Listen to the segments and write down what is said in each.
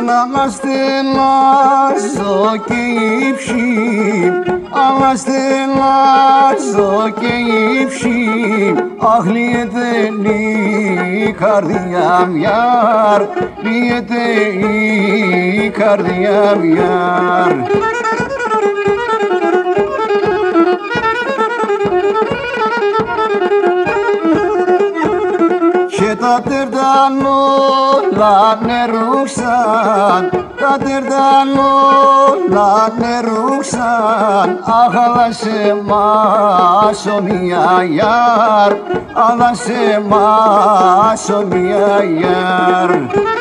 Αναστελάζω και ύψη, αναστελάζω και ύψη, αχ λύεται η καρδιά μιάρ, λύεται η καρδιά μιάρ. Και τα τερτανόλα νερούξαν, τα τερτανόλα νερούξαν, αχ άλλασε μας ο μιαγιάρ, άλλασε μας ο μιαγιάρ.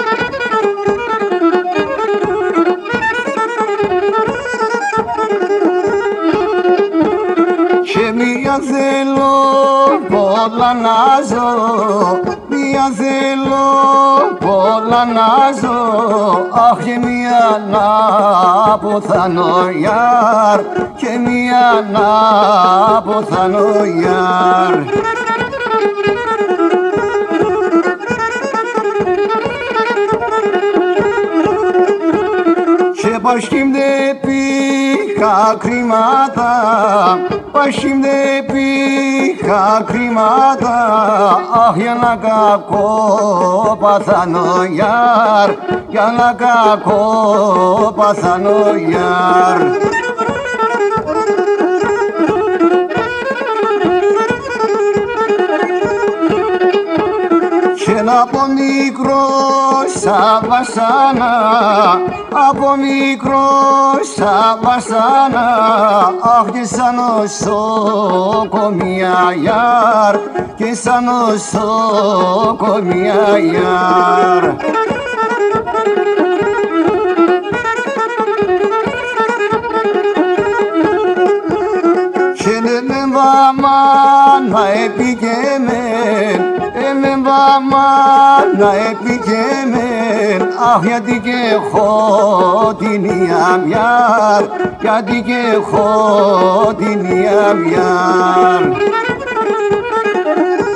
Και μία θέλω πολλά να ζω, μία θέλω πολλά να ζω, αχ και μία να ποθάνω γιάρ, και μία να ποθάνω γιάρ. Και πασχήμde πήγα κρυμάτα, πασχήμde πήγα κρυμάτα, αχ για να κακό παθάνω γιάρ, για να κακό παθάνω γιάρ. Και από μικρός σαν βασάνα, από μικρός σαν βασάνα, αχ και σαν νοσοκομεία γιάρ, και σαν νοσοκομεία γιάρ. Και με βαμάνα επικέμεν, με βαμάνα επικέμεν, αχ γιατί και έχω την ιαμιάρ, γιατί και έχω την ιαμιάρ.